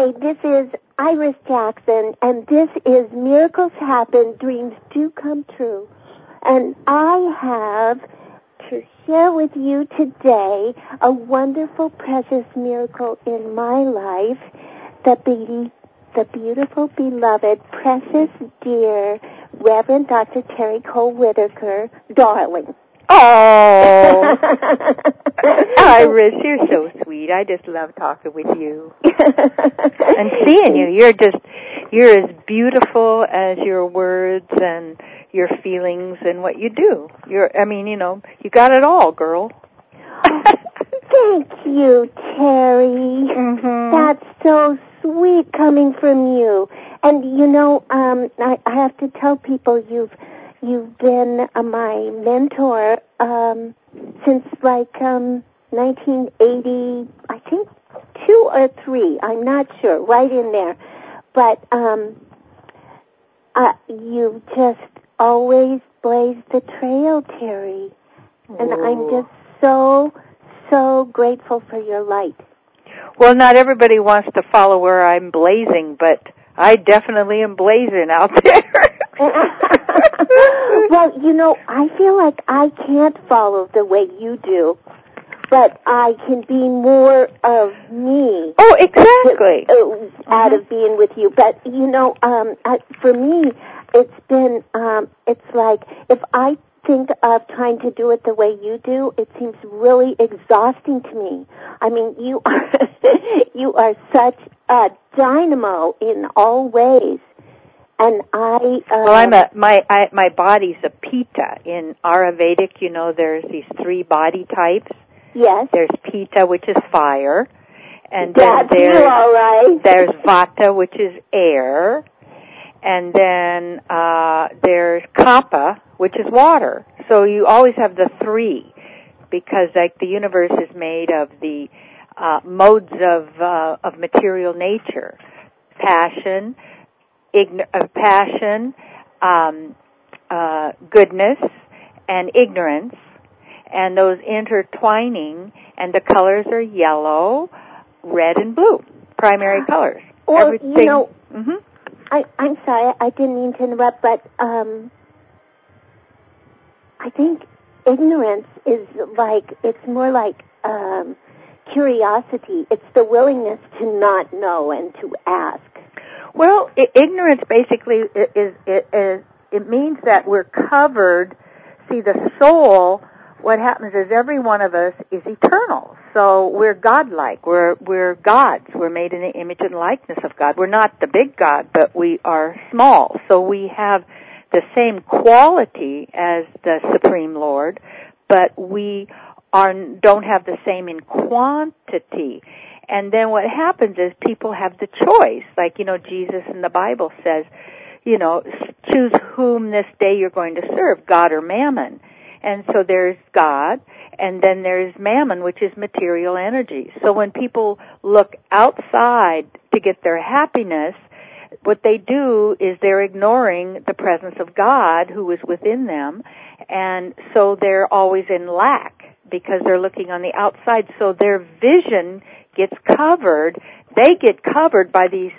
Hi, this is Iris Jackson, and this is Miracles Happen, Dreams Do Come True. And I have to share with you today a wonderful, precious miracle in my life, the beautiful, beloved, precious, dear Reverend Dr. Terry Cole Whitaker, darling. Oh, Iris, you're so sweet. I just love talking with you and seeing you. You're as beautiful as your words and your feelings and what you do. You got it all, girl. Thank you, Terry. Mm-hmm. That's so sweet coming from you. And I have to tell people you've been my mentor since 1980, I think 2 or 3. I'm not sure, right in there. But you've just always blazed the trail, Terry. And I'm just so grateful for your light. Well, not everybody wants to follow where I'm blazing, but I definitely am blazing out there. Well, I feel like I can't follow the way you do, but I can be more of me. Oh, exactly. Out of being with you. But, for me, it's been, it's like if I think of trying to do it the way you do, it seems really exhausting to me. I mean, you are such a dynamo in all ways. And my body's a Pitta. In Ayurvedic, there's these 3 body types. Yes. There's Pitta, which is fire, and then there's Vata, which is air, and then there's Kapha, which is water. So you always have the 3, because the universe is made of the modes of material nature: passion, goodness, and ignorance, and those intertwining, and the colors are yellow, red, and blue, primary colors. Well, everything. Mm-hmm. I'm sorry, I didn't mean to interrupt, but I think ignorance is it's more like curiosity. It's the willingness to not know and to ask. Well, ignorance basically it means that we're covered. See, the soul, what happens is every one of us is eternal. So we're godlike. We're gods. We're made in the image and likeness of God. We're not the big God, but we are small. So we have the same quality as the Supreme Lord, but we don't have the same in quantity. And then what happens is people have the choice. Jesus in the Bible says, choose whom this day you're going to serve, God or Mammon. And so there's God, and then there's Mammon, which is material energy. So when people look outside to get their happiness, what they do is they're ignoring the presence of God who is within them, and so they're always in lack because they're looking on the outside. So their vision gets covered. They get covered by these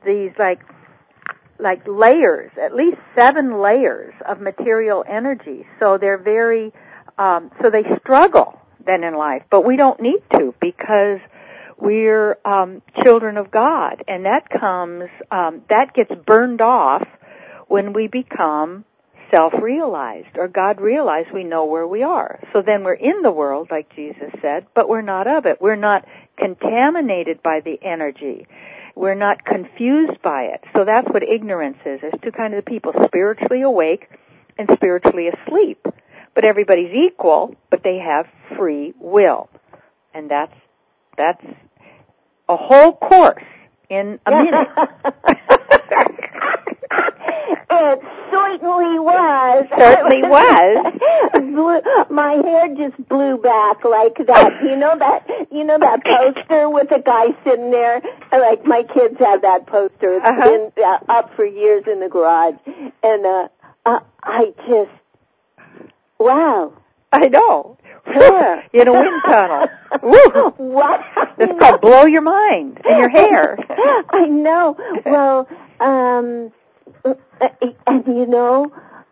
like layers, at least 7 layers of material energy. So they're very, so they struggle then in life. But we don't need to, because we're children of God, and that gets burned off when we become self-realized, or God-realized. We know where we are. So then we're in the world, like Jesus said, but we're not of it. We're not contaminated by the energy. We're not confused by it. So that's what ignorance is. There's 2 kinds of people, spiritually awake and spiritually asleep. But everybody's equal, but they have free will. And that's a whole course in a minute. It certainly was. Certainly was. My hair just blew back like that. You know that poster with the guy sitting there? Like, my kids have that poster. It's been up for years in the garage. And I just, wow. I know. Where? In a wind tunnel. Woo. What? It's called blow your mind in your hair. I know. Well, and you know,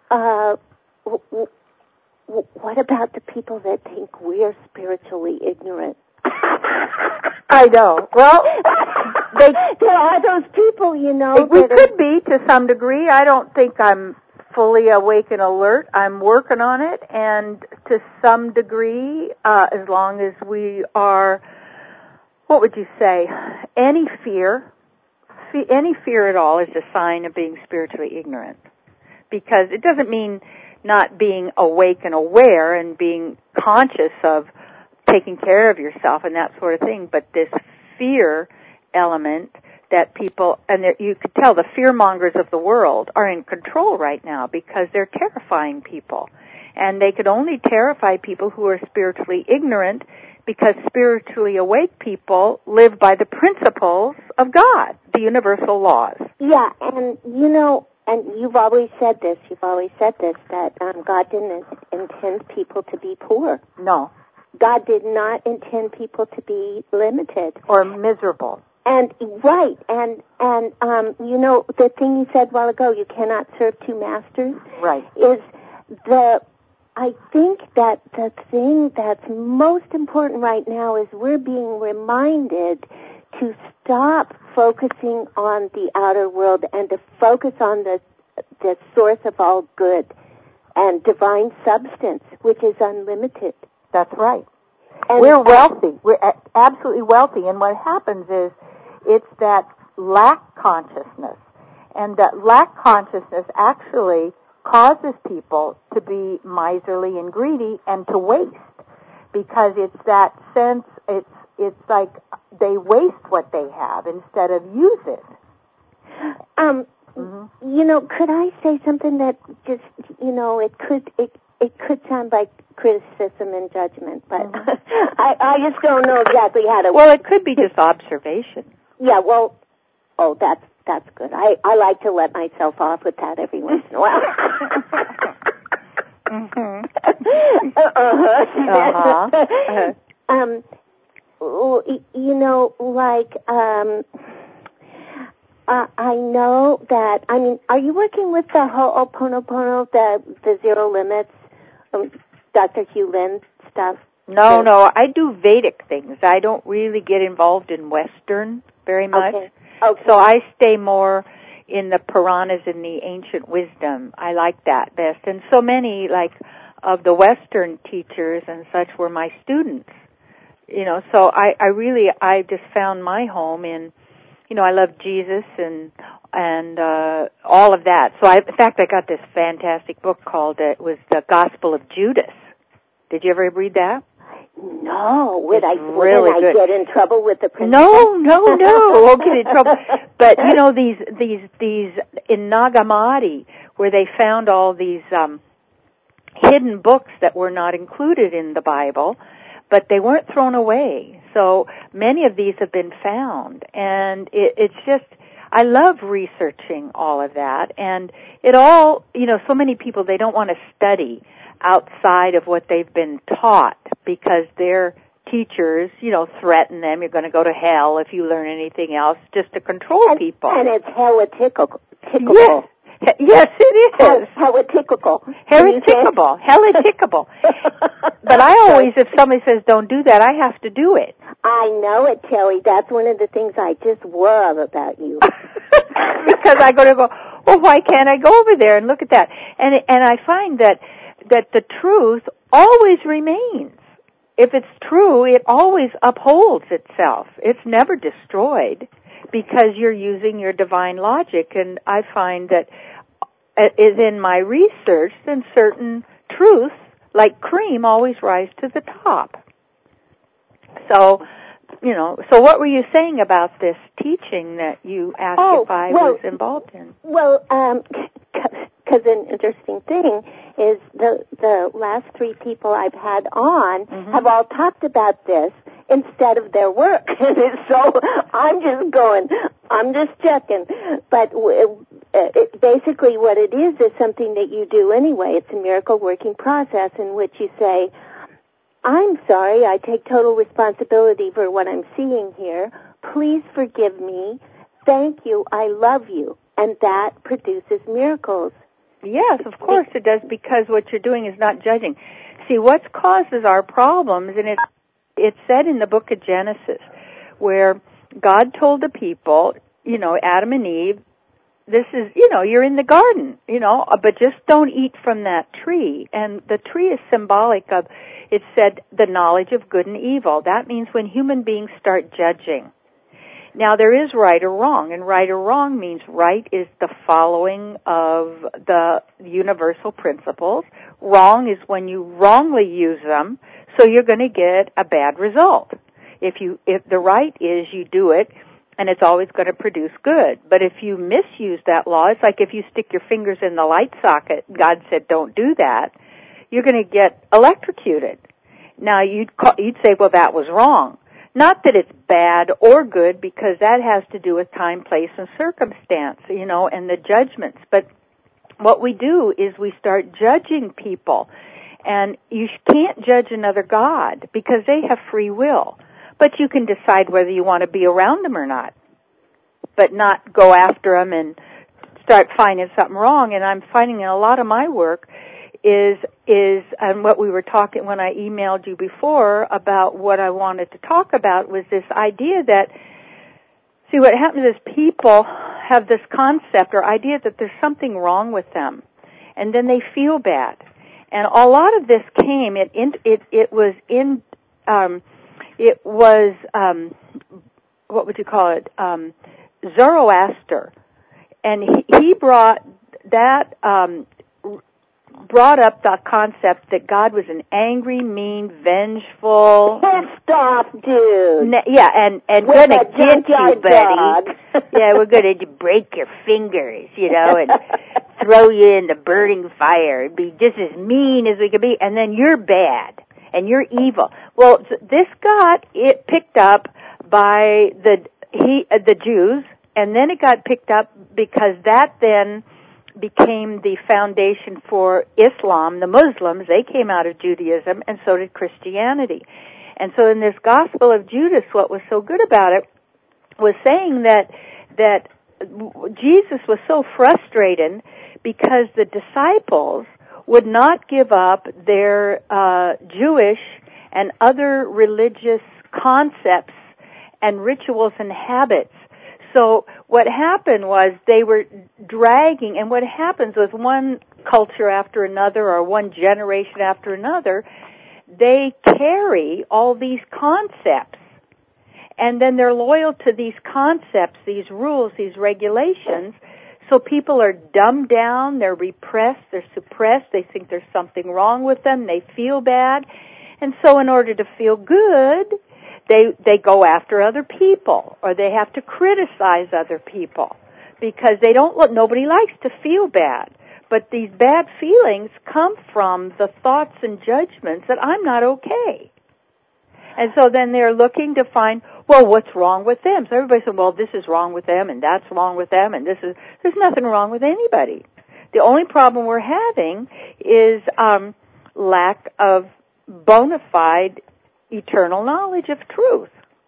what about the people that think we're spiritually ignorant? I know. Well, there are those people, you know. We could be to some degree. I don't think I'm fully awake and alert. I'm working on it, and to some degree, as long as we are, what would you say, any fear at all is a sign of being spiritually ignorant. Because it doesn't mean not being awake and aware and being conscious of taking care of yourself and that sort of thing, but this fear element that people, and you could tell the fear-mongers of the world are in control right now because they're terrifying people. And they could only terrify people who are spiritually ignorant because spiritually awake people live by the principles of God, the universal laws. Yeah, and you know, and you've always said this, that God didn't intend people to be poor. No. God did not intend people to be limited. Or miserable. And, right, and you know, the thing you said a while ago, you cannot serve two masters. Right. I think that the thing that's most important right now is we're being reminded to stop focusing on the outer world and to focus on the source of all good and divine substance, which is unlimited. That's right. And we're wealthy. We're absolutely wealthy. And what happens is it's that lack consciousness. And that lack consciousness actually causes people to be miserly and greedy and to waste. Because it's that sense, it's like they waste what they have instead of use it. You know, could I say something that just, you know, it could sound like criticism and judgment, but I just don't know exactly how to... Well, it could be just observation. Yeah, well, that's good. I like to let myself off with that every once in a while. You know, like, I know that, I mean, are you working with the Ho'oponopono, the Zero Limits, Dr. Hugh Lin stuff? No, I do Vedic things. I don't really get involved in Western very much. Okay. So I stay more in the Puranas and the ancient wisdom. I like that best. And so many, like, of the Western teachers and such were my students. You know, so I just found my home in, you know, I love Jesus and all of that. So in fact, I got this fantastic book called, it was The Gospel of Judas. Did you ever read that? No. Would I get in trouble with the princess? No, won't get in trouble. But, you know, these in Nagamadi, where they found all these hidden books that were not included in the Bible, but they weren't thrown away. So many of these have been found. And it's just, I love researching all of that. And it all, you know, so many people, they don't want to study outside of what they've been taught because their teachers, you know, threaten them. You're going to go to hell if you learn anything else, just to control people. And it's heretical. Yes, it is. Heretical. Heretical. But I always, if somebody says don't do that, I have to do it. I know it, Terry. That's one of the things I just love about you. Because I go, well, why can't I go over there and look at that? And I find that the truth always remains. If it's true, it always upholds itself. It's never destroyed because you're using your divine logic. And I find that is in my research, then certain truths, like cream, always rise to the top. So, you know, so what were you saying about this teaching that you asked if I was involved in? Well, because an interesting thing is the last three people I've had on have all talked about this instead of their work. So I'm just checking. But basically what it is something that you do anyway. It's a miracle working process in which you say, I'm sorry, I take total responsibility for what I'm seeing here. Please forgive me. Thank you. I love you. And that produces miracles. Yes, of course it does, because what you're doing is not judging. See, what causes our problems, and it's said in the book of Genesis, where God told the people, Adam and Eve, this is, you're in the garden, but just don't eat from that tree. And the tree is symbolic of, it said, the knowledge of good and evil. That means when human beings start judging. Now, there is right or wrong, and right or wrong means right is the following of the universal principles. Wrong is when you wrongly use them, so you're going to get a bad result. If the right is you do it, and it's always going to produce good. But if you misuse that law, it's like if you stick your fingers in the light socket, God said don't do that, you're going to get electrocuted. Now, you'd say, well, that was wrong. Not that it's bad or good, because that has to do with time, place, and circumstance, and the judgments. But what we do is we start judging people. And you can't judge another God, because they have free will. But you can decide whether you want to be around them or not, but not go after them and start finding something wrong. And I'm finding in a lot of my work is and what we were talking when I emailed you before about what I wanted to talk about was this idea that, see, what happens is people have this concept or idea that there's something wrong with them, and then they feel bad. And a lot of this came, what would you call it, Zoroaster. And he brought up the concept that God was an angry, mean, vengeful, pissed off dude. And with gonna get you, buddy. Yeah, we're gonna break your fingers, and throw you in the burning fire and be just as mean as we can be, and then you're bad and you're evil. Well, this got it picked up by the Jews, and then it got picked up because that then became the foundation for Islam. The Muslims, they came out of Judaism, and so did Christianity. And so in this Gospel of Judas, what was so good about it was saying that Jesus was so frustrated because the disciples would not give up their Jewish and other religious concepts and rituals and habits. So what happened was they were dragging, and what happens was one culture after another or one generation after another, they carry all these concepts. And then they're loyal to these concepts, these rules, these regulations. So people are dumbed down, they're repressed, they're suppressed, they think there's something wrong with them, they feel bad. And so in order to feel good, they go after other people, or they have to criticize other people, because nobody likes to feel bad. But these bad feelings come from the thoughts and judgments that I'm not okay. And so then they're looking to find, well, what's wrong with them? So everybody says, well, this is wrong with them, and that's wrong with them, and there's nothing wrong with anybody. The only problem we're having is lack of bona fide eternal knowledge of truth.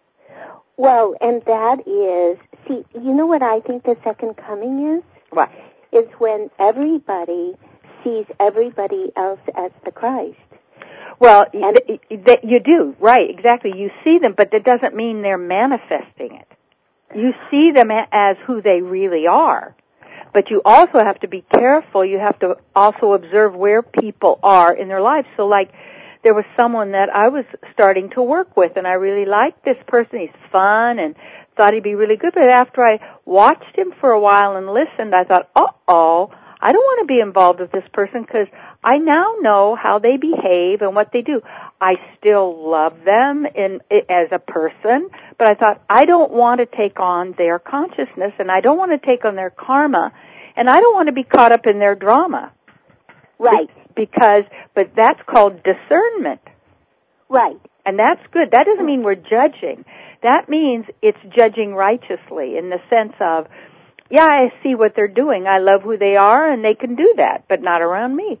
Well, and that is, see, you know what I think the second coming is? What? Is when everybody sees everybody else as the Christ. Well, you do, right, exactly. You see them, but that doesn't mean they're manifesting it. You see them as who they really are. But you also have to be careful. You have to also observe where people are in their lives. So, like, there was someone that I was starting to work with, and I really liked this person. He's fun and thought he'd be really good. But after I watched him for a while and listened, I thought, uh-oh, I don't want to be involved with this person because I now know how they behave and what they do. I still love them as a person, but I thought, I don't want to take on their consciousness, and I don't want to take on their karma, and I don't want to be caught up in their drama. Right. But that's called discernment. Right. And that's good. That doesn't mean we're judging. That means it's judging righteously in the sense of Yeah, I see what they're doing. I love who they are, and they can do that, but not around me.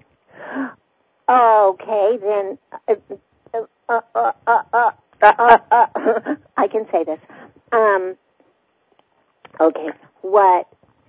Okay, then I can say this. Okay, what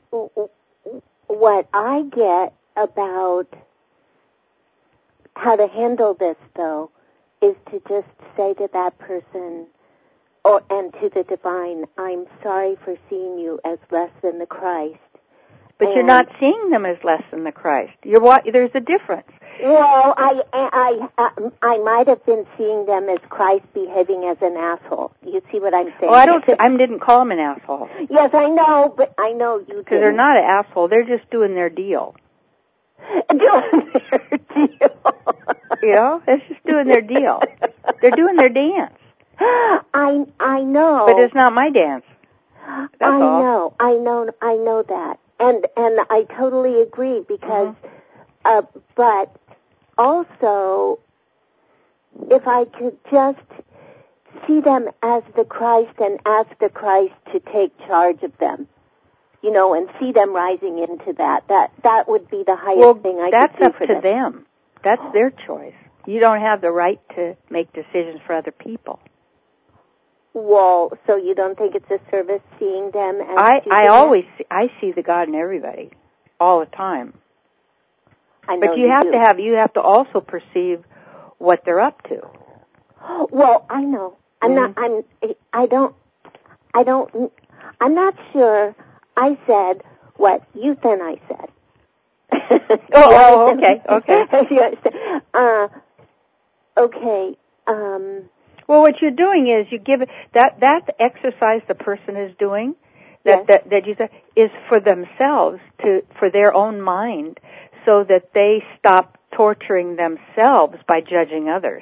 I get about how to handle this, though, is to just say to that person, and to the divine, I'm sorry for seeing you as less than the Christ. But you're not seeing them as less than the Christ. There's a difference. Well, I might have been seeing them as Christ behaving as an asshole. You see what I'm saying? Oh, I didn't call them an asshole. Yes, I know, but I know you did. Because they're not an asshole. They're just doing their deal. Doing their deal. You know, they're just doing their deal. They're doing their dance. I know. But it's not my dance. That's all. I know that. And I totally agree because, but also, if I could just see them as the Christ and ask the Christ to take charge of them, you know, and see them rising into that would be the highest thing I could do for them. That's up to them. That's their choice. You don't have the right to make decisions for other people. Well, so you don't think it's a service seeing them as I see the God in everybody all the time. I know but you have to also perceive what they're up to. Well, I know. I'm not sure I said what you then I said. Okay. Okay. Well, what you're doing is you give it that exercise the person is doing that you said is for themselves for their own mind, so that they stop torturing themselves by judging others.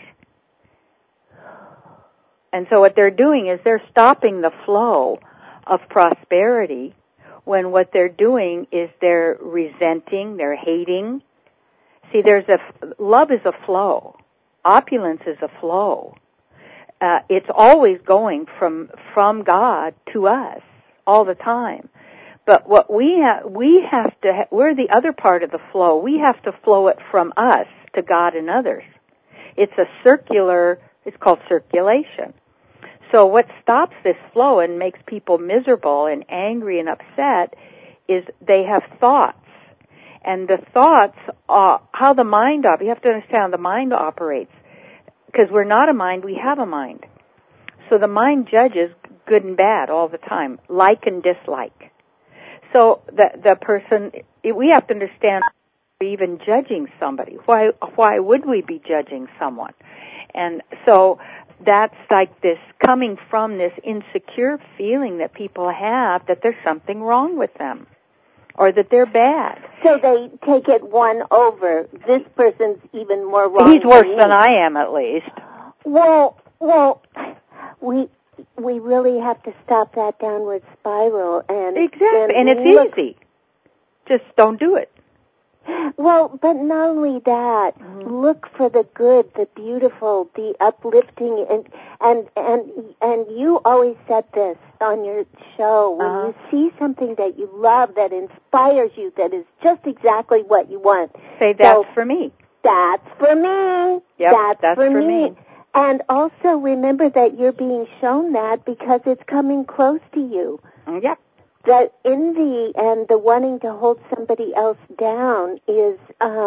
And so what they're doing is they're stopping the flow of prosperity when what they're doing is they're resenting, they're hating. See, love is a flow. Opulence is a flow. It's always going from God to us all the time. But what we're the other part of the flow. We have to flow it from us to God and others. It's called circulation. So what stops this flow and makes people miserable and angry and upset is they have thoughts. And the thoughts, how the mind operates, you have to understand how the mind operates. Because we're not a mind, we have a mind. So the mind judges good and bad all the time, like and dislike. So the person, we have to understand we're even judging somebody. Why would we be judging someone? And so that's like this coming from this insecure feeling that people have that there's something wrong with them or that they're bad. So they take it one over. This person's even more wrong. He's worse than I am, at least. Well, we really have to stop that downward spiral. And exactly, and it's easy. Just don't do it. Well, but not only that, look for the good, the beautiful, the uplifting, and you always said this on your show, when you see something that you love, that inspires you, that is just exactly what you want. Say, that's for me. That's for me. Yep, that's for me. And also remember that you're being shown that because it's coming close to you. Yep. That in the end, the wanting to hold somebody else down is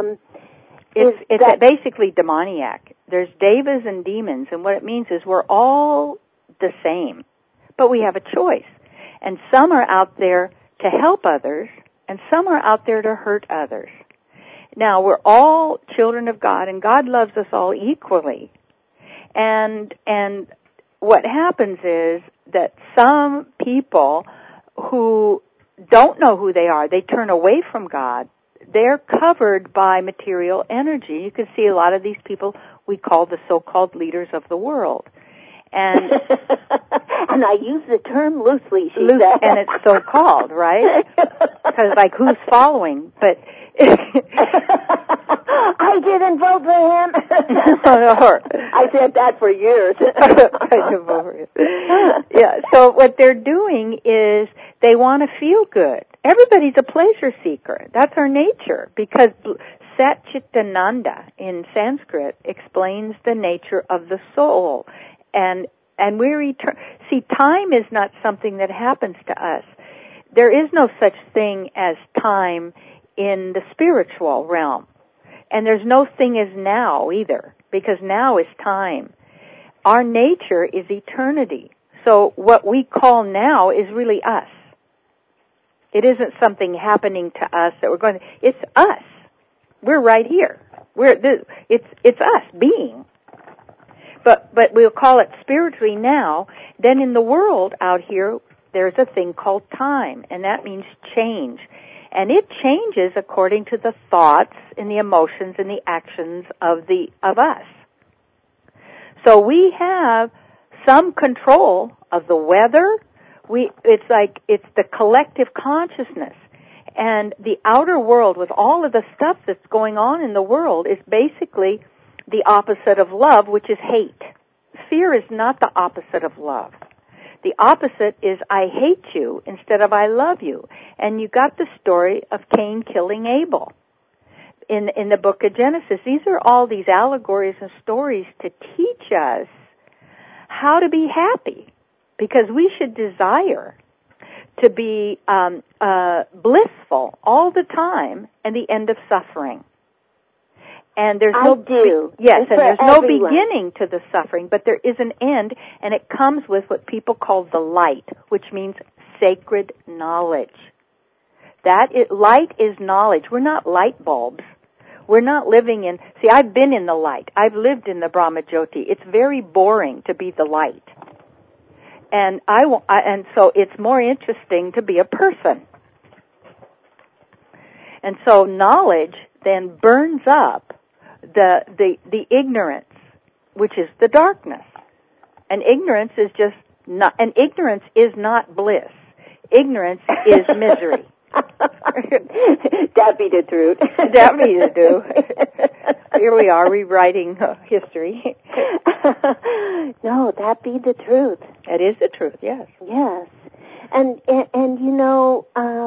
it's basically demoniac. There's devas and demons, and what it means is we're all the same, but we have a choice. And some are out there to help others, and some are out there to hurt others. Now, we're all children of God, and God loves us all equally. And what happens is that some people who don't know who they are, they turn away from God. They're covered by material energy. You can see a lot of these people we call the so-called leaders of the world. And and I use the term loosely, she said. And it's so-called, right? Because, like, who's following? But I didn't vote for him. I said that for years. Yeah, so what they're doing is they want to feel good. everybody's a pleasure seeker. That's our nature, because Sat Chitananda in Sanskrit explains the nature of the soul. And we're See, time is not something that happens to us. There is no such thing as time in the spiritual realm. And there's no thing as now either, because now is time. Our nature is eternity. So what we call now is really us. It isn't something happening to us that we're going to, it's us. We're right here. It's us being. But we'll call it spiritually now. Then in the world out here, there's a thing called time, and that means change. And it changes according to the thoughts and the emotions and the actions of us. So we have some control of the weather. It's the collective consciousness. And the outer world, with all of the stuff that's going on in the world, is basically the opposite of love, which is hate. Fear is not the opposite of love. The opposite is I hate you instead of I love you. And you got the story of Cain killing Abel in the book of Genesis. These are all these allegories and stories to teach us how to be happy, because we should desire to be blissful all the time and the end of suffering. And there's there's no beginning to the suffering, but there is an end, and it comes with what people call the light, which means sacred knowledge. Light is knowledge. We're not light bulbs. We're not living in, see, I've been in the light. I've lived in the Brahmajyoti. It's very boring to be the light. And and so it's more interesting to be a person. And so knowledge then burns up the ignorance, which is the darkness. And ignorance is not bliss. Ignorance is misery. That be the truth. That be the truth. Here we are rewriting history. No, that be the truth. It is the truth, yes. Yes. And you know,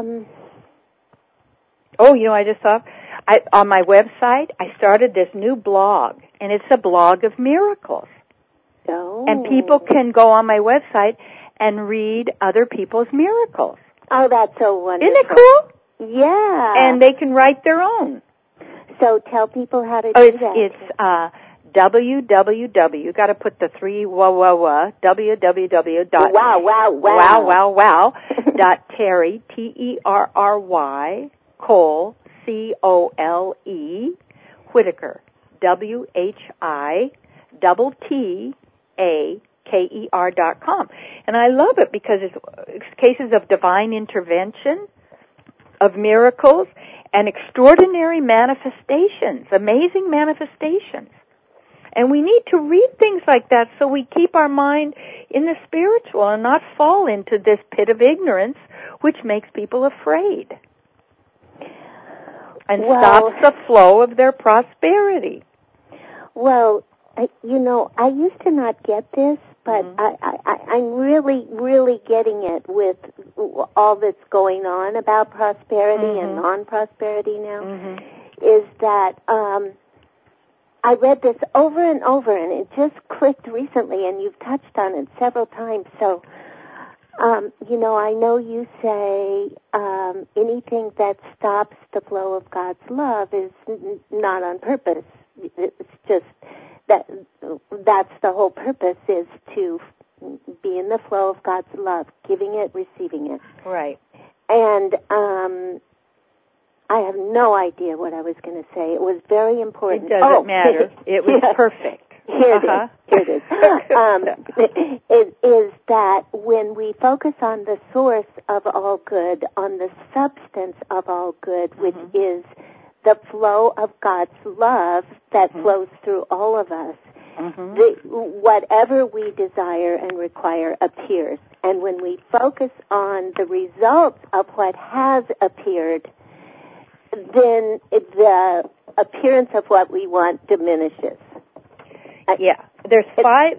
I just thought, on my website, I started this new blog, and it's a blog of miracles. Oh. And people can go on my website and read other people's miracles. Oh, that's so wonderful. Isn't it cool? Yeah. And they can write their own. So tell people how to do that. It's www. You got to put the three www. Wow. Terry Terry Cole Whitaker WHITTAKER.com. And I love it because it's cases of divine intervention, of miracles, and extraordinary manifestations, amazing manifestations. And we need to read things like that so we keep our mind in the spiritual and not fall into this pit of ignorance, which makes people afraid and stops the flow of their prosperity. Well, I used to not get this, but I'm really, really getting it with all that's going on about prosperity and non-prosperity now, is that I read this over and over, and it just clicked recently, and you've touched on it several times. So, I know you say anything that stops the flow of God's love is not on purpose. It's just that's the whole purpose, is to be in the flow of God's love, giving it, receiving it. Right. And I have no idea what I was going to say. It was very important. It doesn't matter. It was perfect. Here it is. It is that when we focus on the source of all good, on the substance of all good, which is the flow of God's love that flows through all of us, whatever we desire and require appears. And when we focus on the results of what has appeared, then the appearance of what we want diminishes. There's five.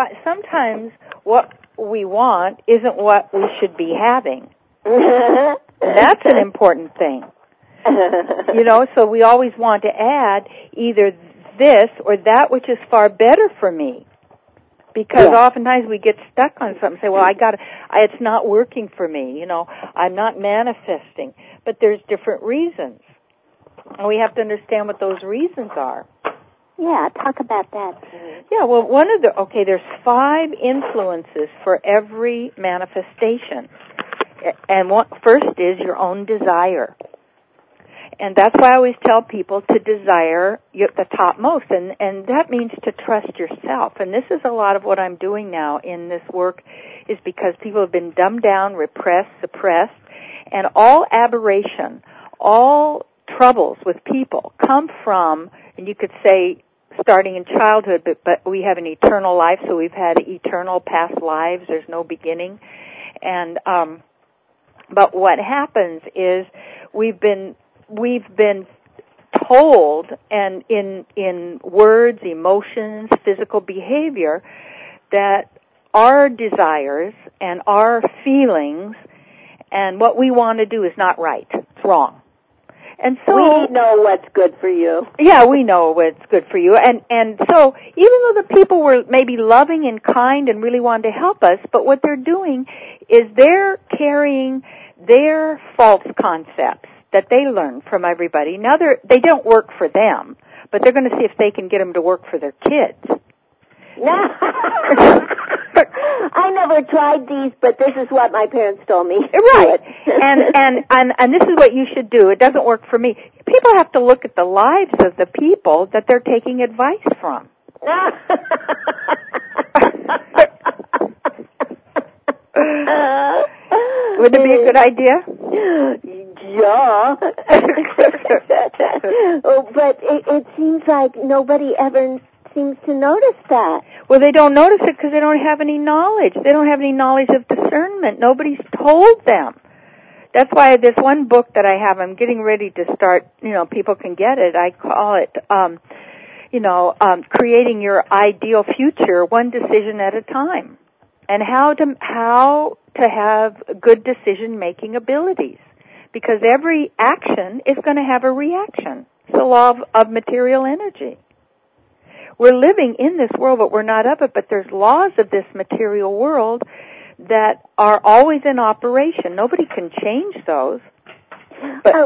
Sometimes what we want isn't what we should be having. And that's an important thing. So we always want to add either this or that which is far better for me. Because oftentimes we get stuck on something and say, well, it's not working for me, I'm not manifesting. But there's different reasons. And we have to understand what those reasons are. Yeah, talk about that. Yeah, well, there's 5 influences for every manifestation. And first is your own desire. And that's why I always tell people to desire the topmost. And that means to trust yourself. And this is a lot of what I'm doing now in this work, is because people have been dumbed down, repressed, suppressed, and all aberration, all troubles with people come from, and you could say, starting in childhood, but we have an eternal life, so we've had eternal past lives. There's no beginning. And but what happens is we've been told, and in words, emotions, physical behavior, that our desires and our feelings and what we want to do is not right. It's wrong. And so we know what's good for you. Yeah, we know what's good for you. And so even though the people were maybe loving and kind and really wanted to help us, but what they're doing is they're carrying their false concepts that they learned from everybody. Now they don't work for them, but they're going to see if they can get them to work for their kids. I never tried these, but this is what my parents told me. Right. And this is what you should do. It doesn't work for me. People have to look at the lives of the people that they're taking advice from. Would it be a good idea? Yeah. But it seems like nobody ever seems to notice that. Well, they don't notice it because they don't have any knowledge. They don't have any knowledge of discernment. Nobody's told them. That's why this one book that I have, I'm getting ready to start, people can get it. I call it, creating your ideal future one decision at a time. And how to have good decision-making abilities. Because every action is going to have a reaction. It's the law of material energy. We're living in this world, but we're not of it. But there's laws of this material world that are always in operation. Nobody can change those. But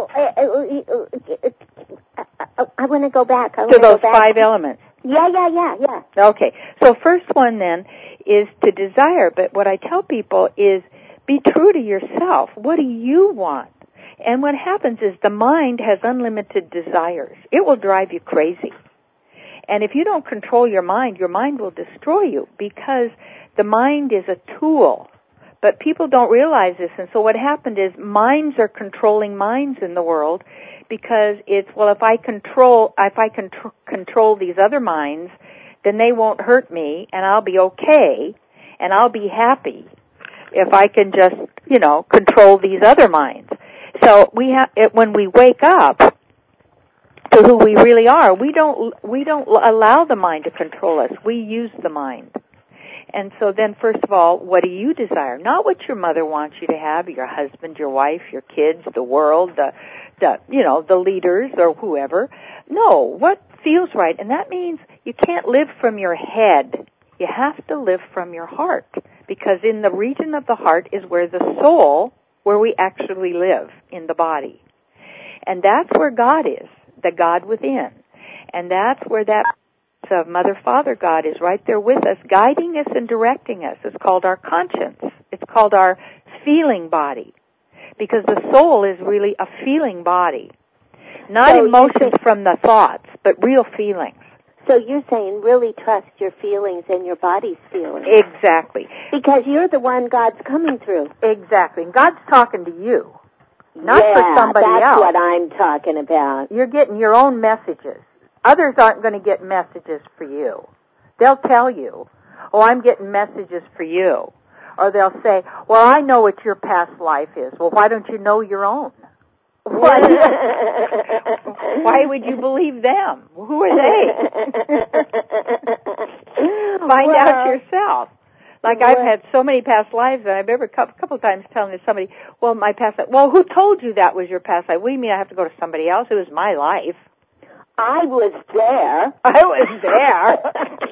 I want to go back. To those 5 elements. Yeah. Okay. So first one then is to desire. But what I tell people is be true to yourself. What do you want? And what happens is the mind has unlimited desires. It will drive you crazy. And if you don't control your mind will destroy you, because the mind is a tool. But people don't realize this, and so what happened is minds are controlling minds in the world, because it's, well, if I control these other minds, then they won't hurt me, and I'll be okay, and I'll be happy if I can just, control these other minds. So when we wake up to who we really are, we don't allow the mind to control us. We use the mind. And so then, first of all, what do you desire? Not what your mother wants you to have, your husband, your wife, your kids, the world, the leaders or whoever. No, what feels right? And that means you can't live from your head. You have to live from your heart, because in the region of the heart is where the soul, where we actually live in the body. And that's where God is, the God within. And that's where that of Mother, Father God is right there with us, guiding us and directing us. It's called our conscience. It's called our feeling body, because the soul is really a feeling body. Not emotions from the thoughts, but real feelings. So you're saying really trust your feelings and your body's feelings. Exactly. Because you're the one God's coming through. Exactly. And God's talking to you, not for somebody else. Yeah, that's what I'm talking about. You're getting your own messages. Others aren't going to get messages for you. They'll tell you, oh, I'm getting messages for you. Or they'll say, well, I know what your past life is. Well, why don't you know your own? Why would you believe them? Who are they? Find out yourself. Like I've had so many past lives, and I remember a couple of times telling somebody, well, my past life, well, who told you that was your past life? What do you mean I have to go to somebody else? It was my life. I was there. I was there.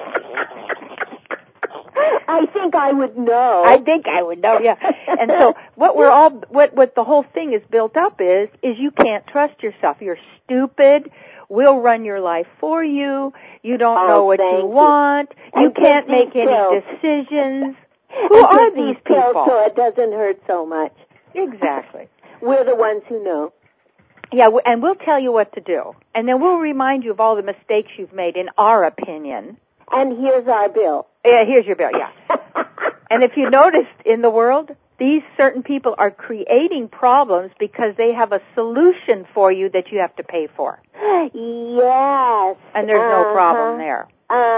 I think I would know. I think I would know, yeah. And so what the whole thing is built up is you can't trust yourself. You're stupid. We'll run your life for you. You don't know what you want. You can't make any decisions. Who are these people? So it doesn't hurt so much. Exactly. We're the ones who know. Yeah, and we'll tell you what to do. And then we'll remind you of all the mistakes you've made, in our opinion. And here's our bill. Yeah, here's your bill, yeah. And if you noticed in the world, these certain people are creating problems because they have a solution for you that you have to pay for. Yes. And there's no problem there.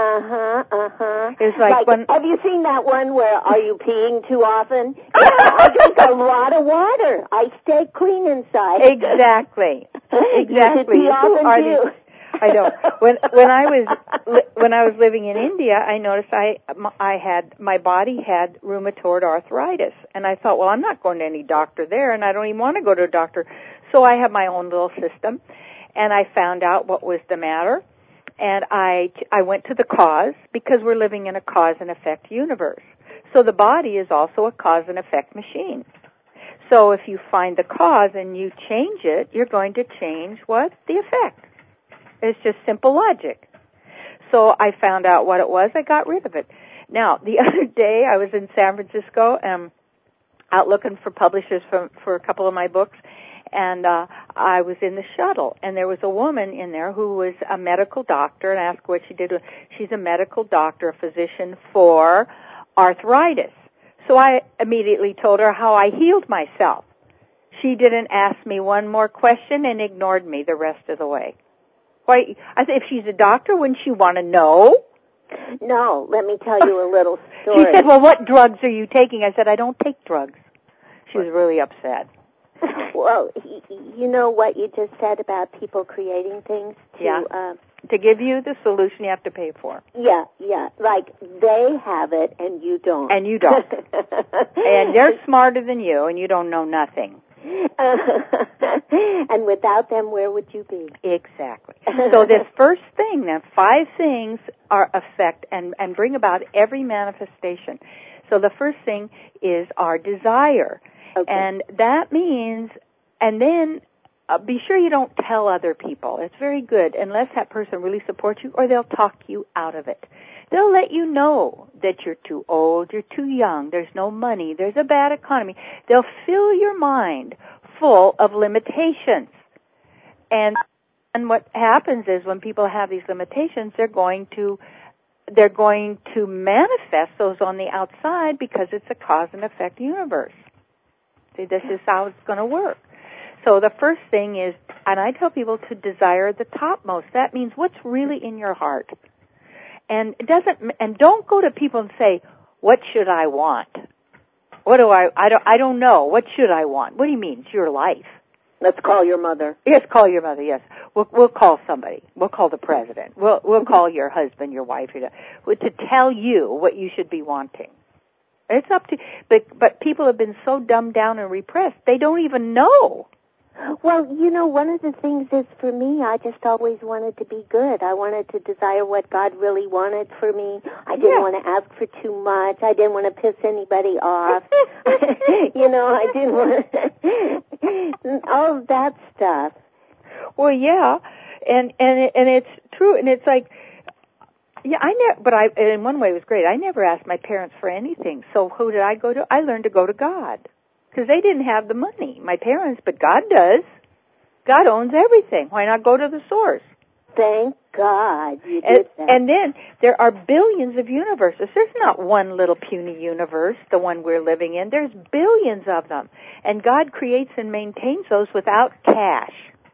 It's like when, have you seen that one where are you peeing too often? I drink a lot of water. I stay clean inside. Exactly. Exactly. I know. When I was living in India, I noticed my body had rheumatoid arthritis, and I thought, well, I'm not going to any doctor there, and I don't even want to go to a doctor. So I have my own little system, and I found out what was the matter, and I went to the cause, because we're living in a cause and effect universe. So the body is also a cause and effect machine. So if you find the cause and you change it, you're going to change what? The effect. It's just simple logic. So I found out what it was. I got rid of it. Now, the other day I was in San Francisco out looking for publishers for a couple of my books, and I was in the shuttle, and there was a woman in there who was a medical doctor, and I asked her what she did. She's a medical doctor, a physician for arthritis. So I immediately told her how I healed myself. She didn't ask me one more question and ignored me the rest of the way. Why? I said, if she's a doctor, wouldn't she want to know? No, let me tell you a little story. She said, well, what drugs are you taking? I said, I don't take drugs. She was really upset. Well, you know what you just said about people creating things to give you the solution you have to pay for. Yeah. Like they have it and you don't. And you don't. And they're smarter than you and you don't know nothing. And without them, where would you be? Exactly. So this first thing, then 5 things affect and bring about every manifestation. So the first thing is our desire. Okay. And that means, and then be sure you don't tell other people. It's very good, unless that person really supports you, or they'll talk you out of it. They'll let you know that you're too old, you're too young, there's no money, there's a bad economy. They'll fill your mind full of limitations. And what happens is when people have these limitations, they're going to manifest those on the outside because it's a cause and effect universe. See, this is how it's going to work. So the first thing is, and I tell people to desire the topmost. That means what's really in your heart. And don't go to people and say, what should I want? I don't know. What should I want? What do you mean? It's your life. Let's call your mother. Yes, call your mother, yes. We'll call somebody. We'll call the president. We'll call your husband, your wife, to tell you what you should be wanting. It's up to, but people have been so dumbed down and repressed, they don't even know. Well, one of the things is for me, I just always wanted to be good. I wanted to desire what God really wanted for me. I didn't want to ask for too much. I didn't want to piss anybody off. I didn't want all of that stuff. Well, yeah, and it's true, and it's like, yeah, in one way it was great. I never asked my parents for anything. So who did I go to? I learned to go to God. Because they didn't have the money, my parents, but God does. God owns everything. Why not go to the source? Thank God you did that. And then there are billions of universes. There's not one little puny universe, the one we're living in. There's billions of them. And God creates and maintains those without cash.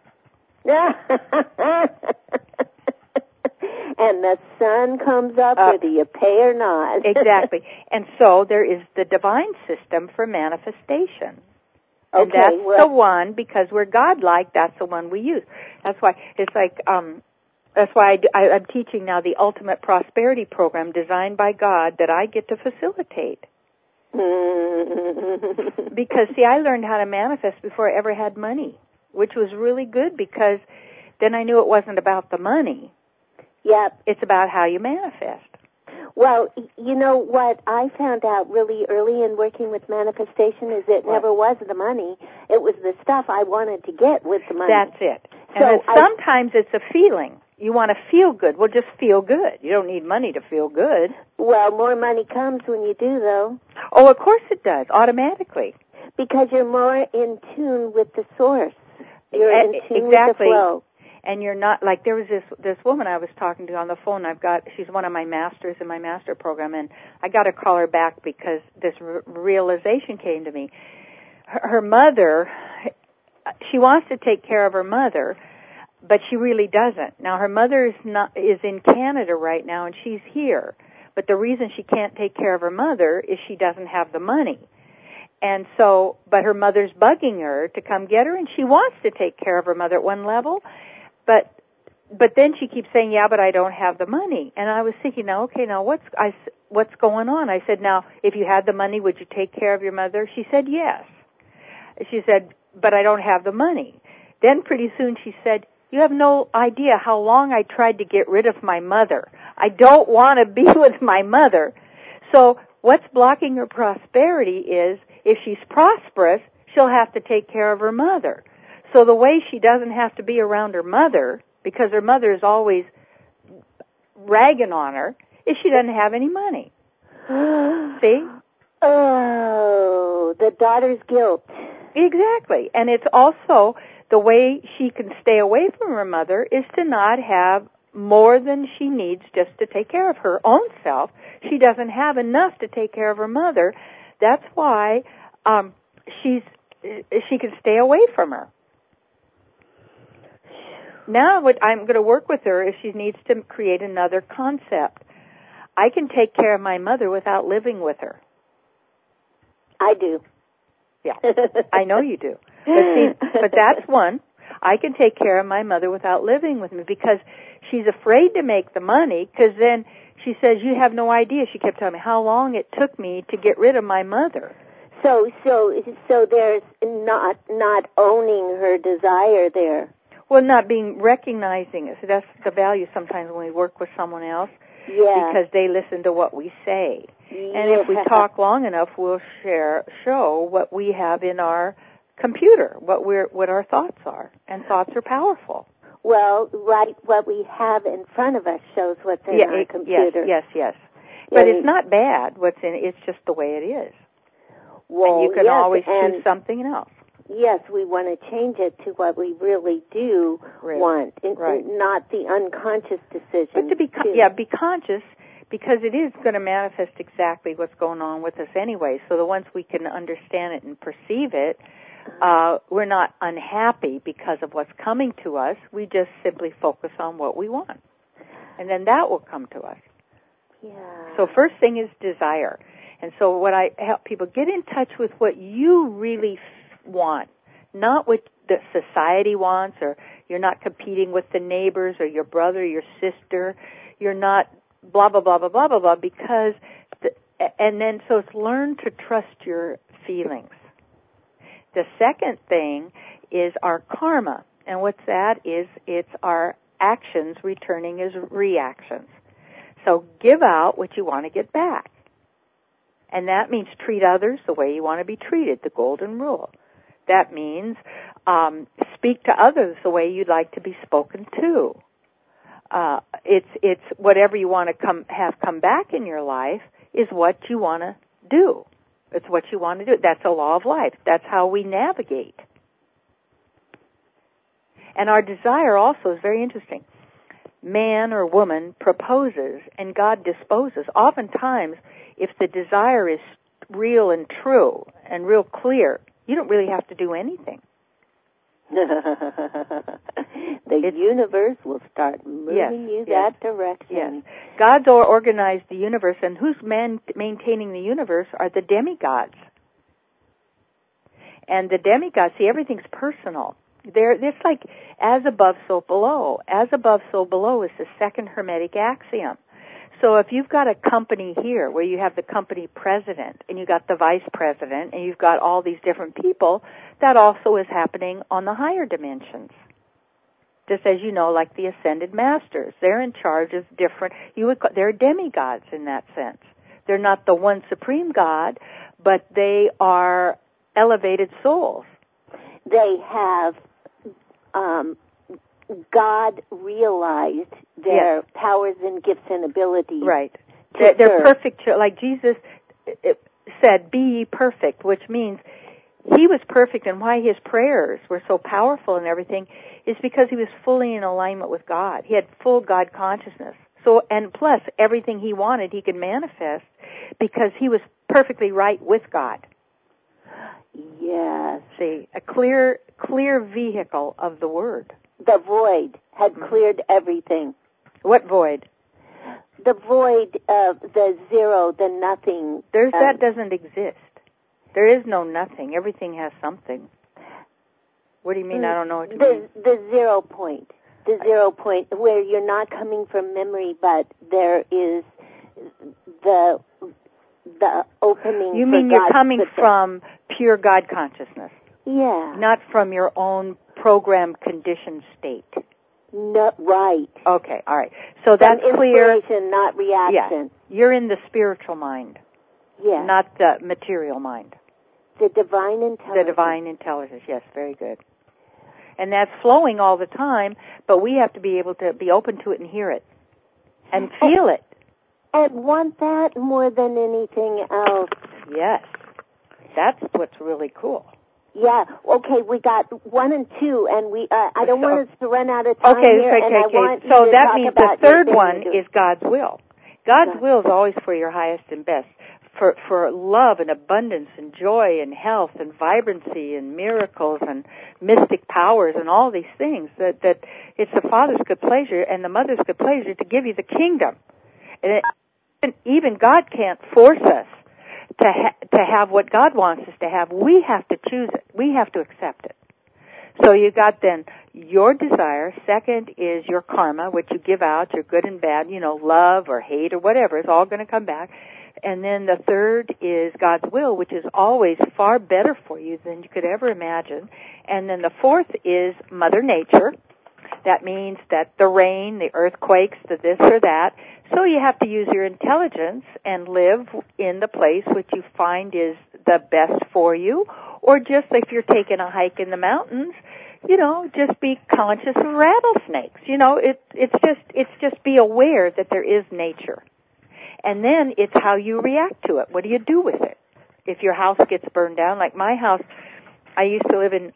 And the sun comes up whether you pay or not. Exactly. And so there is the divine system for manifestation. And Okay, that's the one, because we're God-like, that's the one we use. That's why it's like That's why I'm teaching now the Ultimate Prosperity Program designed by God that I get to facilitate. Because, see, I learned how to manifest before I ever had money, which was really good because then I knew it wasn't about the money. Yep. It's about how you manifest. Well, you know what I found out really early in working with manifestation is it never was the money. It was the stuff I wanted to get with the money. That's it. And sometimes it's a feeling. You want to feel good. Well, just feel good. You don't need money to feel good. Well, more money comes when you do, though. Oh, of course it does, automatically. Because you're more in tune with the source. You're in tune with the flow. And you're not, like there was this woman I was talking to on the phone. She's one of my masters in my master program, and I got to call her back because this realization came to me. Her mother, she wants to take care of her mother, but she really doesn't. Now her mother is in Canada right now, and she's here. But the reason she can't take care of her mother is she doesn't have the money. And so, but her mother's bugging her to come get her, and she wants to take care of her mother at one level. But then she keeps saying, yeah, but I don't have the money. And I was thinking, now, okay, now what's going on? I said, now, if you had the money, would you take care of your mother? She said, yes. She said, but I don't have the money. Then pretty soon she said, you have no idea how long I tried to get rid of my mother. I don't want to be with my mother. So what's blocking her prosperity is if she's prosperous, she'll have to take care of her mother. So the way she doesn't have to be around her mother, because her mother is always ragging on her, is she doesn't have any money. See? Oh, the daughter's guilt. Exactly. And it's also the way she can stay away from her mother is to not have more than she needs just to take care of her own self. She doesn't have enough to take care of her mother. That's why she can stay away from her. Now what I'm going to work with her is she needs to create another concept. I can take care of my mother without living with her. I do. Yeah, I know you do. But that's one. I can take care of my mother without living with me because she's afraid to make the money because then she says, you have no idea. She kept telling me how long it took me to get rid of my mother. So there's not owning her desire there. Well, not recognizing it. So that's the value sometimes when we work with someone else. Yeah. Because they listen to what we say. And if we talk long enough, we'll show what we have in our computer, what our thoughts are. And thoughts are powerful. Well, right, what we have in front of us shows what's in our computer. Yes. But it's not bad what's in it. It's just the way it is. Well, and you can always choose something else. Yes, we want to change it to what we really do want, not the unconscious decision. But to be conscious, because it is going to manifest exactly what's going on with us anyway. So once we can understand it and perceive it, we're not unhappy because of what's coming to us. We just simply focus on what we want. And then that will come to us. Yeah. So first thing is desire. And so what I help people, get in touch with what you really want, not what the society wants, or you're not competing with the neighbors or your brother, your sister. You're not blah, blah, blah, blah, blah, blah, blah, because, and then so it's learn to trust your feelings. The second thing is our karma. And what's that is it's our actions returning as reactions. So give out what you want to get back. And that means treat others the way you want to be treated, the golden rule. That means speak to others the way you'd like to be spoken to. It's whatever you want to have come back in your life is what you want to do. It's what you want to do. That's a law of life. That's how we navigate. And our desire also is very interesting. Man or woman proposes and God disposes. Oftentimes, if the desire is real and true and real clear, you don't really have to do anything. The universe will start moving you that direction. Yes. God's organized the universe, and who's maintaining the universe are the demigods. And the demigods, see, everything's personal. It's like as above, so below. As above, so below is the second Hermetic axiom. So if you've got a company here where you have the company president and you've got the vice president and you've got all these different people, that also is happening on the higher dimensions. Just as you know, like the ascended masters, they're in charge of different, they're demigods in that sense. They're not the one supreme God, but they are elevated souls. They have God realized their powers and gifts and abilities. Right. They're perfect. Like Jesus said, be ye perfect, which means he was perfect, and why his prayers were so powerful and everything is because he was fully in alignment with God. He had full God consciousness. So, and plus, everything he wanted he could manifest because he was perfectly right with God. Yes. See, a clear vehicle of the Word. The void had cleared everything. What void? The void of the zero, the nothing. That doesn't exist. There is no nothing. Everything has something. What do you mean? I don't know what you mean. The 0 point. The 0 point where you're not coming from memory, but there is the opening. You mean you're coming from pure God consciousness? Yeah. Not from your own programmed conditioned state. No, right. Okay, all right. So that's clear. Inspiration, not reaction. Yeah. You're in the spiritual mind. Yeah. Not the material mind. The divine intelligence. The divine intelligence, yes, very good. And that's flowing all the time, but we have to be able to be open to it and hear it. And feel it. And want that more than anything else. Yes. That's what's really cool. Yeah. Okay, we got 1 and 2, and I don't want us to run out of time here. Okay. So that means the third one is God's will. God's will is always for your highest and best. For love and abundance and joy and health and vibrancy and miracles and mystic powers and all these things, that it's the Father's good pleasure and the Mother's good pleasure to give you the kingdom. And even God can't force us to have what God wants us to have. We have to choose it. We have to accept it. So you got then your desire. Second is your karma, which you give out, your good and bad, love or hate or whatever. It's all going to come back. And then the third is God's will, which is always far better for you than you could ever imagine. And then the fourth is Mother Nature. That means that the rain, the earthquakes, the this or that. So you have to use your intelligence and live in the place which you find is the best for you. Or just if you're taking a hike in the mountains, just be conscious of rattlesnakes. It's just be aware that there is nature. And then it's how you react to it. What do you do with it? If your house gets burned down, like my house, I used to live in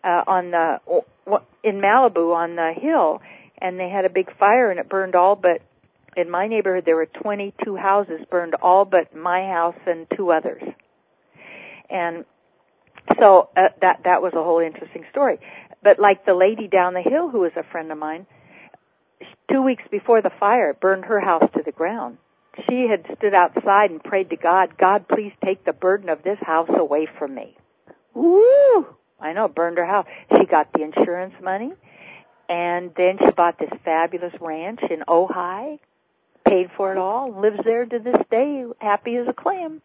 Malibu on the hill, and they had a big fire, and it burned all but, in my neighborhood there were 22 houses burned, all but my house and 2 others. And so that was a whole interesting story. But like the lady down the hill who was a friend of mine, 2 weeks before the fire, it burned her house to the ground. She had stood outside and prayed to God, God, please take the burden of this house away from me. Woo! I know, burned her house. She got the insurance money, and then she bought this fabulous ranch in Ojai, paid for it all, lives there to this day, happy as a clam.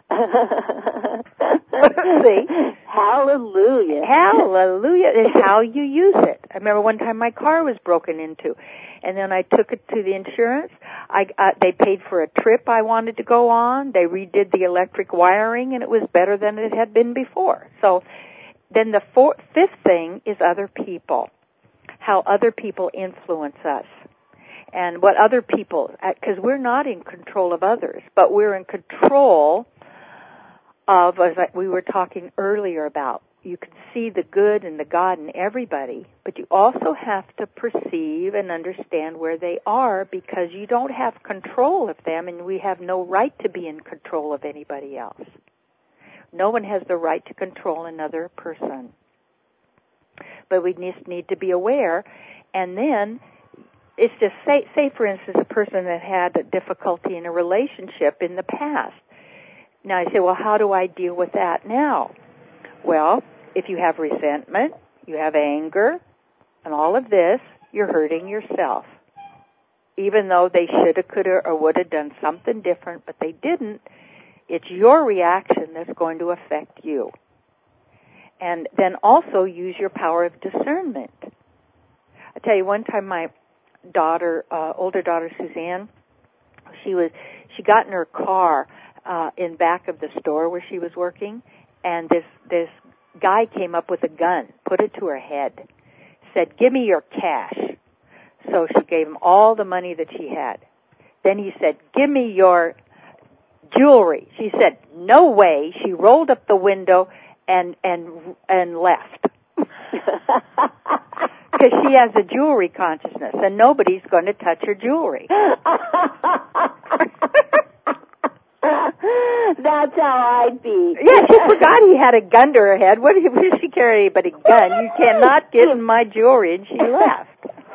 See? Hallelujah. Hallelujah. It's how you use it. I remember one time my car was broken into, and then I took it to the insurance. They paid for a trip I wanted to go on. They redid the electric wiring, and it was better than it had been before. So then the fifth thing is other people, how other people influence us. And what other people, because we're not in control of others, but we're in control of, as we were talking earlier about, you can see the good and the God in everybody, but you also have to perceive and understand where they are, because you don't have control of them, and we have no right to be in control of anybody else. No one has the right to control another person. But we just need to be aware, and then it's just, say for instance, a person that had a difficulty in a relationship in the past. Now you say, well, how do I deal with that now? Well, if you have resentment, you have anger, And all of this, you're hurting yourself. Even though they should have, could have, or would have done something different, but they didn't, it's your reaction that's going to affect you. And then also use your power of discernment. I tell you, one time my daughter, older daughter Suzanne, she got in her car in back of the store where she was working, and this guy came up with a gun, put it to her head, said, "Give me your cash." So she gave him all the money that she had. Then he said, "Give me your jewelry." She said, "No way." She rolled up the window and left. Because she has a jewelry consciousness, and nobody's going to touch her jewelry. That's how I'd be. Yeah, she forgot he had a gun to her head. What did she carry but a gun? You cannot get in my jewelry, and she left.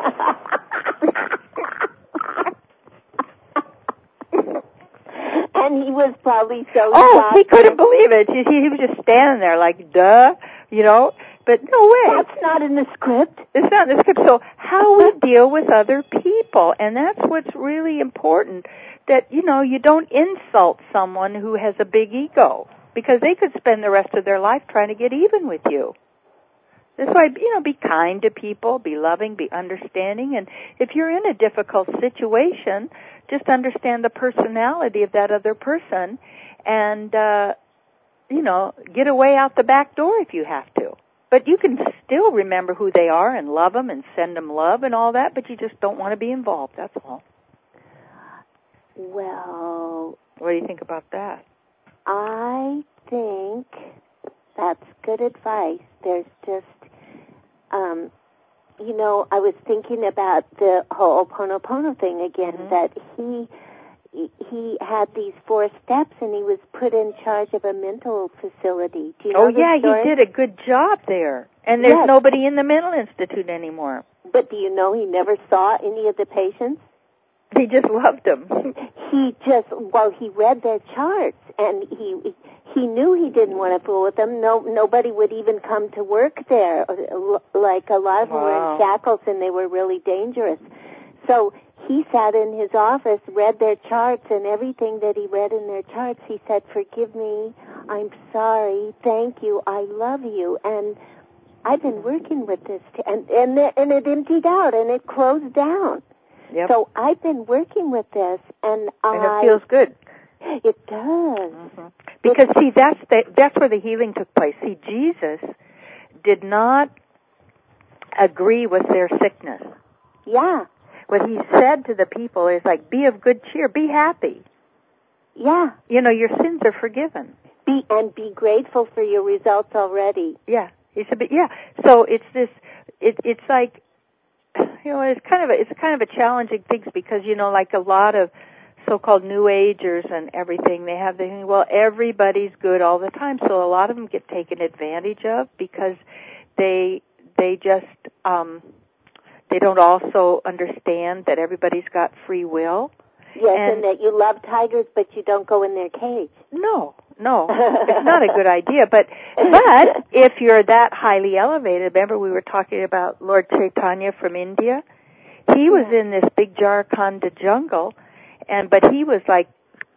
And he was probably so shocked. He couldn't believe it. He was just standing there like, duh, but no way. That's not in the script. It's not in the script. So how we deal with other people, and that's what's really important, that, you don't insult someone who has a big ego, because they could spend the rest of their life trying to get even with you. That's why, be kind to people, be loving, be understanding, and if you're in a difficult situation, just understand the personality of that other person and, get away out the back door if you have to. But you can still remember who they are and love them and send them love and all that, but you just don't want to be involved, that's all. Well, what do you think about that? I think that's good advice. There's just, I was thinking about the Ho'oponopono thing again, that he had these 4 steps and he was put in charge of a mental facility. Do you know the story? He did a good job there. And there's nobody in the mental institute anymore. But do you know he never saw any of the patients? He just loved them. He read their charts, and he knew he didn't want to fool with them. Nobody would even come to work there. Like, a lot of them were in shackles, and they were really dangerous. So he sat in his office, read their charts, and everything that he read in their charts, he said, "Forgive me, I'm sorry, thank you, I love you." And I've been working with this, and it emptied out, and it closed down. Yep. So I've been working with this, and it feels good. It does. Mm-hmm. Because, that's where the healing took place. See, Jesus did not agree with their sickness. Yeah. What he said to the people is like, be of good cheer, be happy. Yeah. Your sins are forgiven. Be grateful for your results already. Yeah. He said, yeah. So it's this, it's like, it's kind of a challenging thing because, like a lot of so-called New Agers and everything, they have the thing, well, everybody's good all the time. So a lot of them get taken advantage of because they just, they don't also understand that everybody's got free will. Yes, and that you love tigers, but you don't go in their cage. No, it's not a good idea. But if you're that highly elevated, remember we were talking about Lord Chaitanya from India? He was in this big Jharkhand jungle, but he was like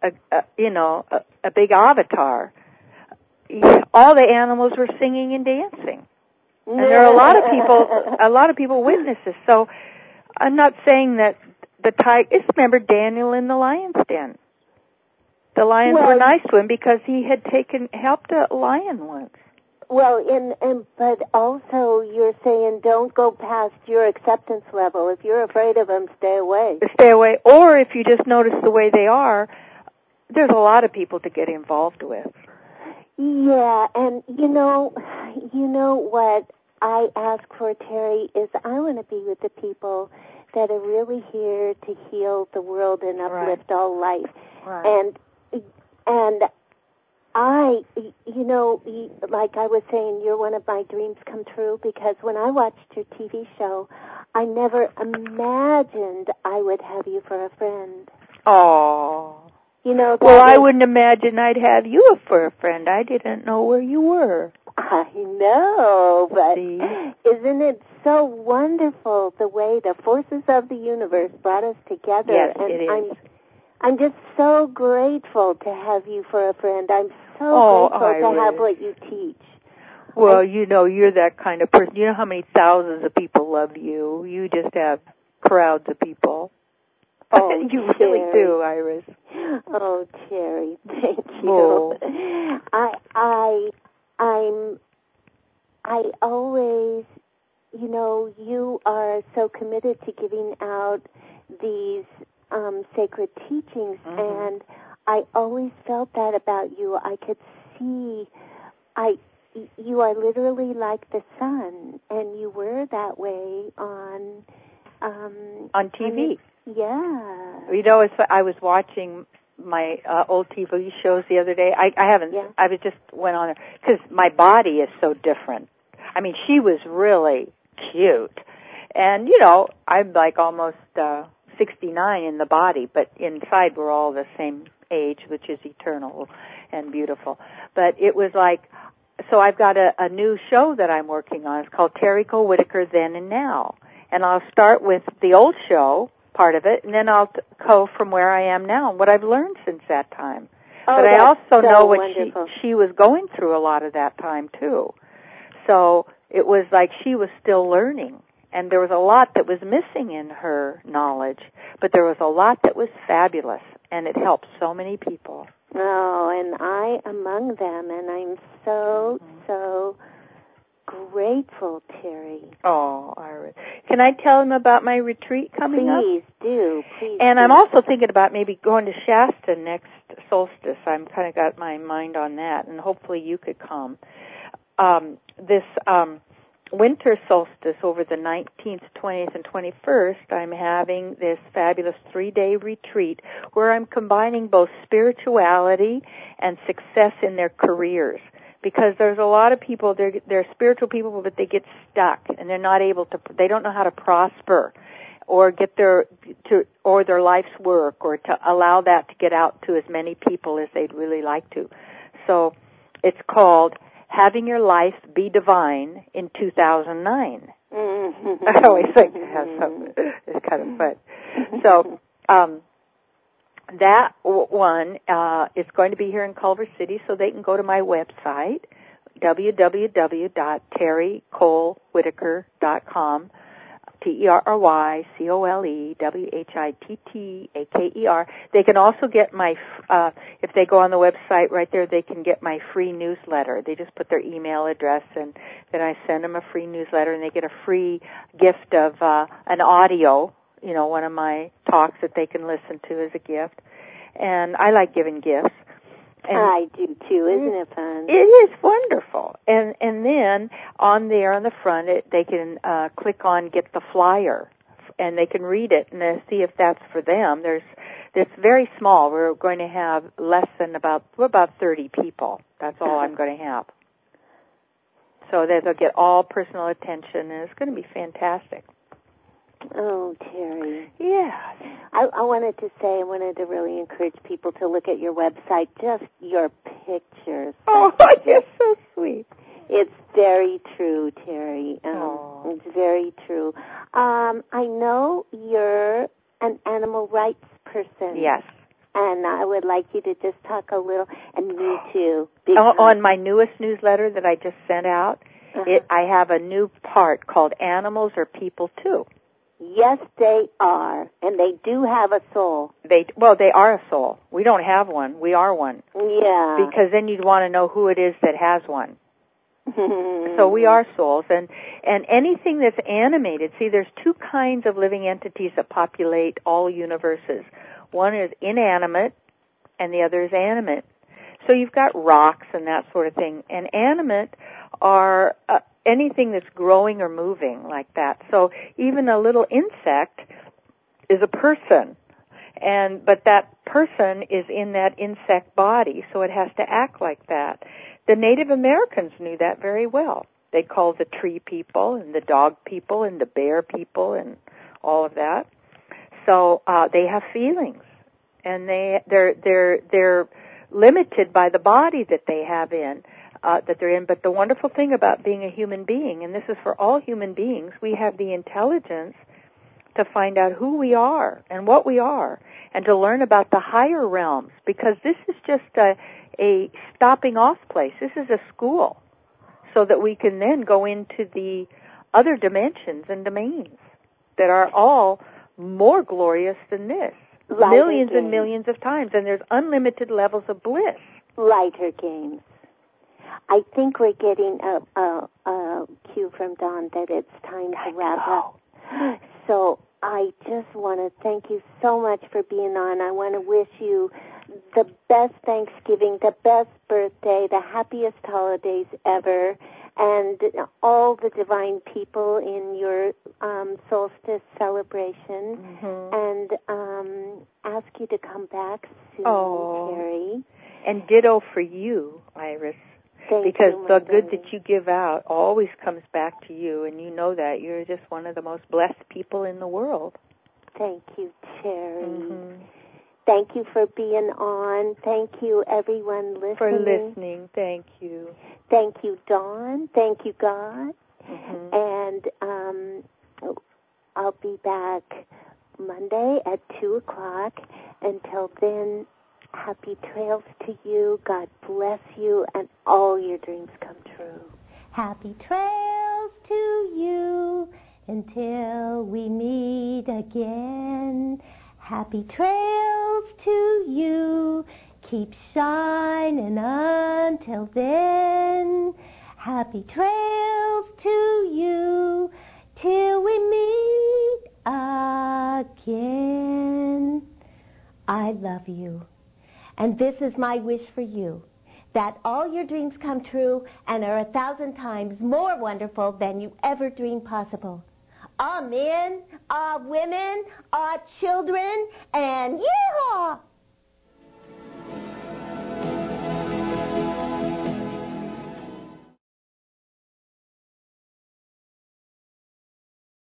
a big avatar. All the animals were singing and dancing, and there are a lot of people witness this. So I'm not saying that the tiger. Remember Daniel in the lion's den. The lions were nice to him because he had helped a lion once. Well, but also you're saying don't go past your acceptance level. If you're afraid of them, stay away. Stay away. Or if you just notice the way they are, there's a lot of people to get involved with. Yeah, and you know what I ask for, Terry, is I want to be with the people that are really here to heal the world and uplift all life. Right. And I, like I was saying, you're one of my dreams come true because when I watched your TV show, I never imagined I would have you for a friend. Oh. Well, I wouldn't imagine I'd have you for a friend. I didn't know where you were. I know, but See? isn't it so wonderful the way the forces of the universe brought us together? Yes, and it is. I'm just so grateful to have you for a friend. I'm so grateful Iris. to have what you teach. Well, you're that kind of person. You know how many thousands of people love you. You just have crowds of people. Oh, you really do, Iris. Oh, Terry, thank you. Oh. I always, you are so committed to giving out these sacred teachings, and I always felt that about you. I could see, you are literally like the sun, and you were that way on TV. Yeah. I was watching my old TV shows the other day. I haven't. Yeah. I was just went on because my body is so different. I mean, she was really cute, and I'm like almost 69 in the body, but inside we're all the same age, which is eternal and beautiful. But it was like, so I've got a new show that I'm working on. It's called Terry Cole Whitaker Then and Now, and I'll start with the old show part of it, and then I'll go from where I am now and what I've learned since that time. Oh, but I also know what wonderful. she was going through a lot of that time too. So it was like she was still learning, and there was a lot that was missing in her knowledge, but there was a lot that was fabulous, and it helped so many people. Oh, and I among them, and I'm so grateful, Terry. Oh, Iris. Can I tell them about my retreat coming up? Please do. And I'm also thinking about maybe going to Shasta next solstice. I'm kind of got my mind on that, and hopefully you could come. This winter solstice over the 19th, 20th, and 21st, I'm having this fabulous 3-day retreat where I'm combining both spirituality and success in their careers. Because there's a lot of people, they're spiritual people, but they get stuck and they're not able to, they don't know how to prosper or get their life's work or to allow that to get out to as many people as they'd really like to. So it's called Having Your Life Be Divine in 2009. I always think to have something. It's kind of fun. So that one is going to be here in Culver City, so they can go to my website, www.terrycolewhitaker.com, TerryColewhittaker. They can also get my, if they go on the website right there, they can get my free newsletter. They just put their email address, and then I send them a free newsletter, and they get a free gift of an audio, one of my talks that they can listen to as a gift. And I like giving gifts. And I do too. Isn't it fun? It is wonderful. And then on there on the front, they can click on Get the Flyer, and they can read it and see if that's for them. It's very small. We're going to have we're about 30 people. That's all I'm going to have. So that they'll get all personal attention, and it's going to be fantastic. Oh, Terry. Yeah. I wanted to really encourage people to look at your website, just your pictures. Oh, you're so sweet. It's very true, Terry. It's very true. I know you're an animal rights person. Yes. And I would like you to just talk a little, and me too. On my newest newsletter that I just sent out, I have a new part called Animals Are People Too. Yes, they are, and they do have a soul. They are a soul. We don't have one. We are one. Yeah. Because then you'd want to know who it is that has one. So we are souls, and anything that's animated. See, there's two kinds of living entities that populate all universes. One is inanimate, and the other is animate. So you've got rocks and that sort of thing. And animate are anything that's growing or moving like that. So even a little insect is a person, but that person is in that insect body, so it has to act like that. The Native Americans knew that very well. They called the tree people and the dog people and the bear people and all of that. So they have feelings, and they're limited by the body that they have in. that they're in. But the wonderful thing about being a human being, and this is for all human beings, we have the intelligence to find out who we are and what we are, and to learn about the higher realms, because this is just a stopping off place. This is a school, so that we can then go into the other dimensions and domains that are all more glorious than this. Millions and millions of times, and there's unlimited levels of bliss. Lighter games. I think we're getting a cue from Dawn that it's time to wrap up. So I just want to thank you so much for being on. I want to wish you the best Thanksgiving, the best birthday, the happiest holidays ever, and all the divine people in your solstice celebration, and ask you to come back soon, Terry. And ditto for you, Iris. Because the good that you give out always comes back to you, and you know that. You're just one of the most blessed people in the world. Thank you, Terry. Thank you for being on. Thank you, everyone listening. For listening. Thank you. Thank you, Dawn. Thank you, God. And I'll be back Monday at 2 o'clock. Until then, happy trails to you. God bless you, and all your dreams come true. Happy trails to you until we meet again. Happy trails to you. Keep shining until then. Happy trails to you till we meet again. I love you. And this is my wish for you, that all your dreams come true and are 1,000 times more wonderful than you ever dreamed possible. All men, all women, all children, and